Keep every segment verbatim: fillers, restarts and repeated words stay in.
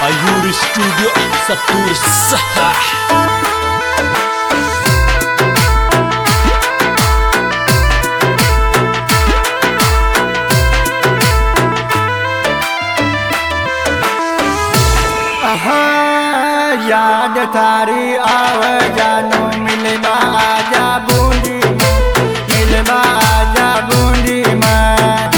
Ayuri Studio Satur Sah. याद थारी आव जानो मिलबा आजा बूंदी मिलबा आजा बूंदी में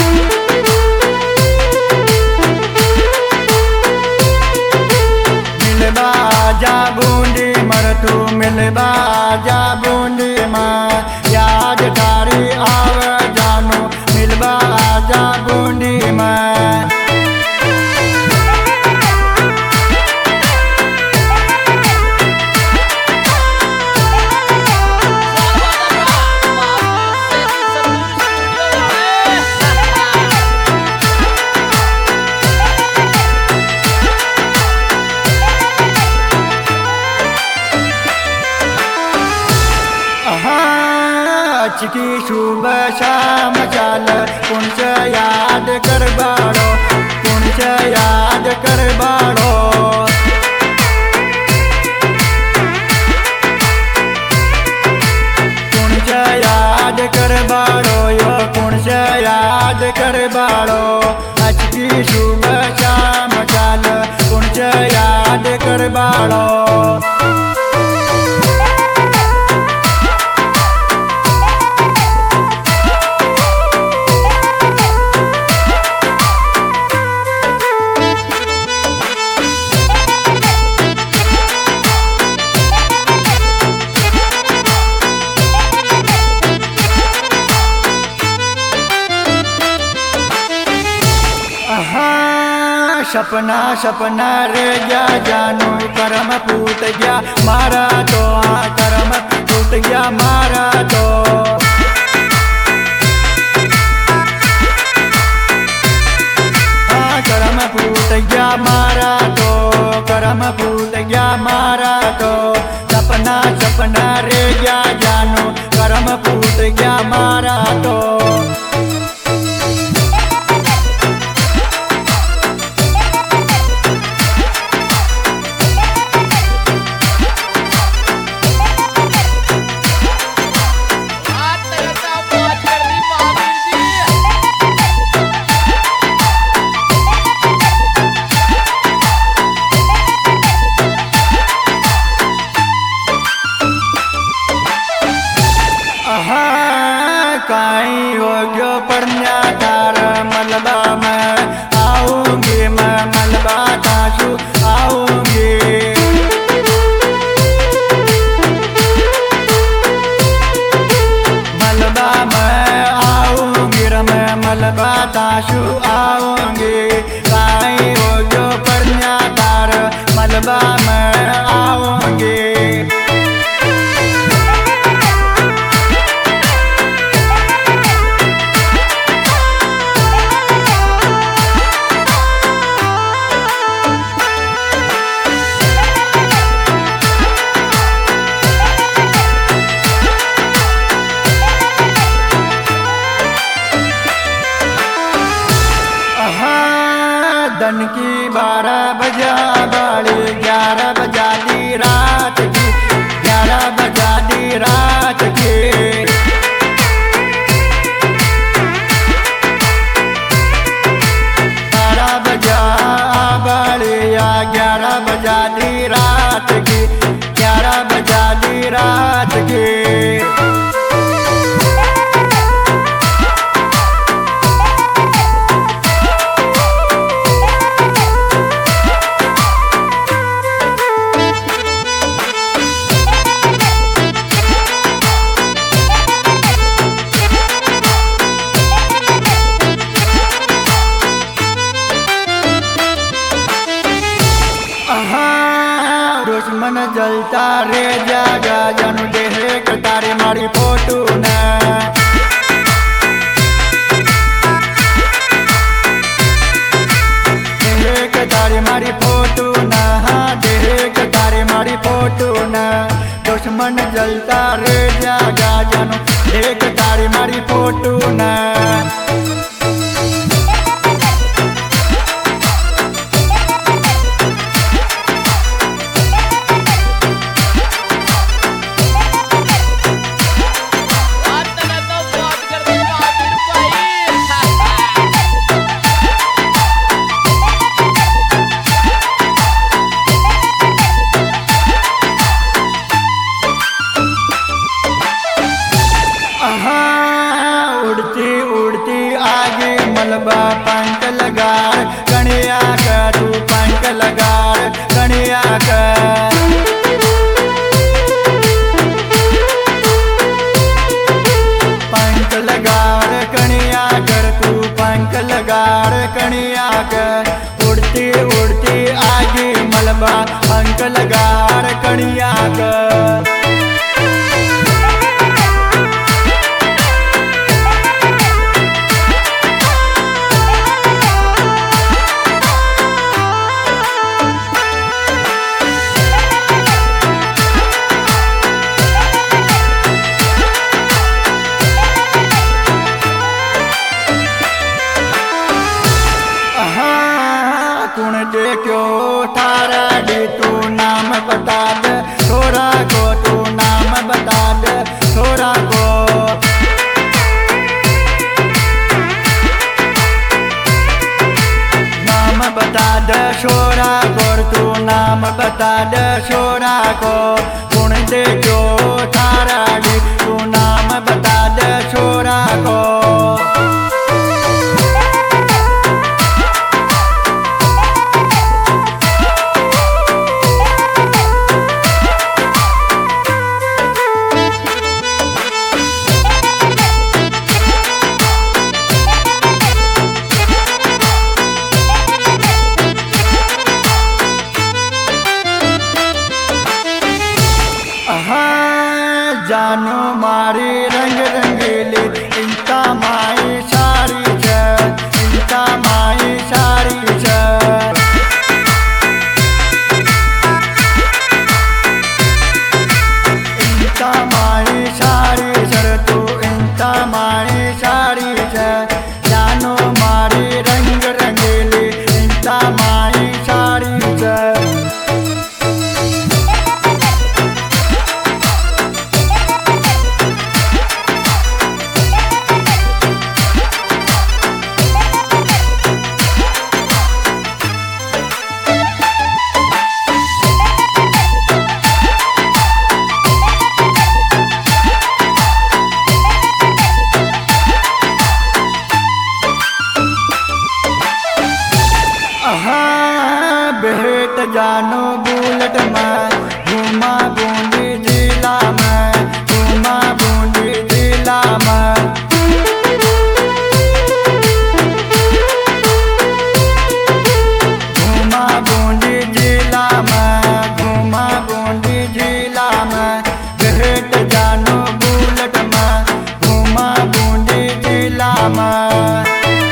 मिलबा आजा बूंदी मर तू मिलबा आजा बूंदी में याद थारी आव जानो मिलबा आजा बूंदी में की सुबह शाम चाल कुंच याद कर बाड़ो कुंच याद कर बाड़ो कुंच याद कर बाड़ो यो कुंच याद कर बाड़ो आज की सुबह शाम चाल कुंच याद कर बाड़ो सपना सपना रे गया जानू करम फूट गया मारा तो हाँ करम फूट गया मारा तो हाँ करम फूट गया मारा तो करम फूट गया मारा तो सपना सपना रे गया जानू करम फूट गया मारा तो काई हो गयो पढ़ना थार मलबा में आऊंगी मैं मलबा ताशु आऊंगी मलबा में आऊंगी मैं मलबा ताशु आऊंगी काई हो गयो पढ़ना थार मलबा में आऊंगी दन की बारह बजा बाड़ी ग्यारह बजा दी रात की ग्यारह बजा दी रात की बारह बजा बाड़ी या ग्यारह बजा दी रात की ग्यारह बजा दी रात की दुश्मन जलता रे जागा जानू देख तारे मारी फोटो न देख तारे मारी फोटो न हाँ देख तारे मारी फोटो न दुश्मन जलता रे जागा जानू देख तारे मारी फोटो न मलबा पंख लगाड़ कणिया का तू पंख लगाड़ कणिया का पंख लगाड़ कणिया कर तू पंख लगाड़ कणिया कर उड़ती उड़ती आगे मलबा पंख लगाड़ कणिया कर कुण दे क्यों थारा डी तू नाम बता दे थोड़ा को तू नाम बता दे थोड़ा को नाम बता दे छोरा को तू नाम बता दे छोरा को कुण दे क्यों थारा डी तू नाम बता दे छोरा को जानो मारी रंग रंगीली इंता माई सारी छ इंता माई सारी छ इंता माई सारी छ तू इंता माई सारी छ जानो मारी रंग रंगीली इंता माई सारी छ भेट जानो बुलेट में घूमा बूंदी जिला में घूमा बूंदी जिला में घूमा बूंदी जिला में घूमा बूंदी जिला में भेट जानो बुलेट में घूमा बूंदी जिला में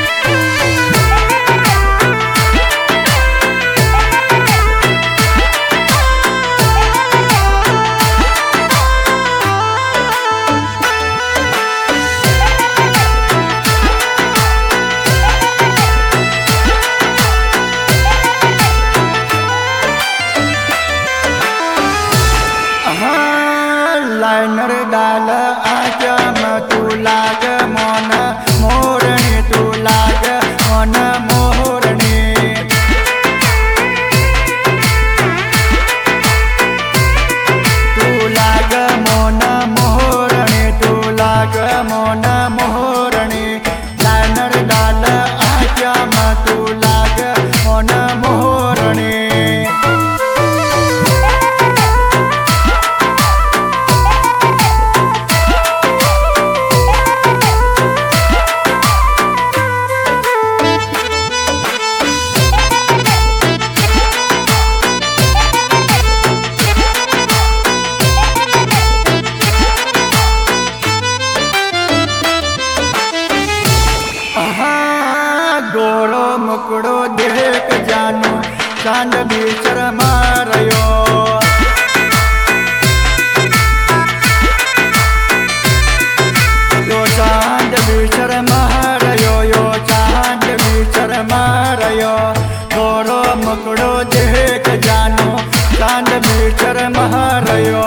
लाइनर डाल आजा में तू लाग मन मोरनी तू लाग मन मोरनी तू लाग मन मोरनी तू लाग मन मोरनी लाइनर डाल आजा में तू लाग मन मोरनी गोड़ो मुकड़ो देख जानो चांद बीचर मारयो यो चांद बीचर मारयो यो चांद बीचर मारयो गोड़ो मुकड़ो देख जानो चांद बीचर मारयो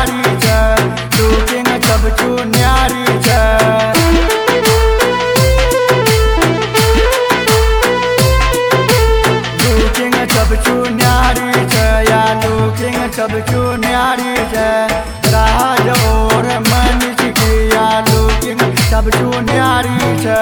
न्यारी छे लुकिंग सबचू न्यारी छे लुकिंग सबचू न्यारी छे या लुकिंग सबचू न्यारी छे राज और मनीष की या लुकिंग सबचू न्यारी छे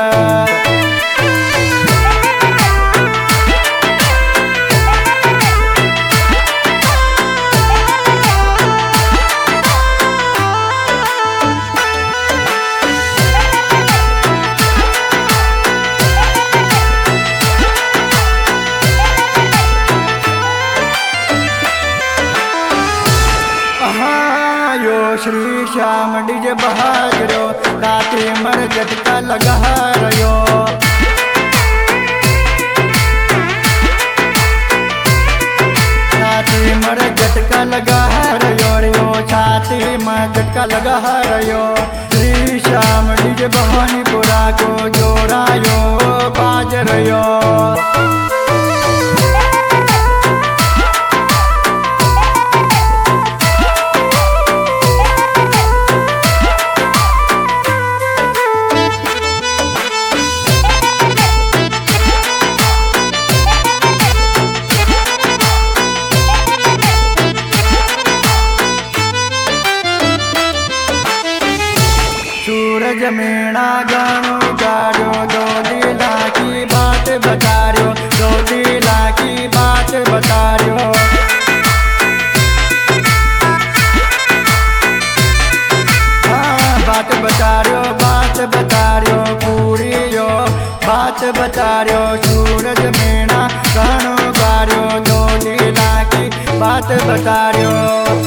श्री श्याम डीजे बहारो राते मर झटका लगा रयो राते मर झटका लगा रयो रो छाती में झटका लगा रयो श्री श्याम डीजे बहानीपुरा को जोड़ायो बाज रयो सूरज मीणा गानो गाड़ो दो दिला की बात बता रयो दो दिला की बात बता रयो हाँ बात बता रयो बात बता रयो पूरी यो बात बता रयो सूरज मीणा गानो गाड़ो दो दिला की बात बता रयो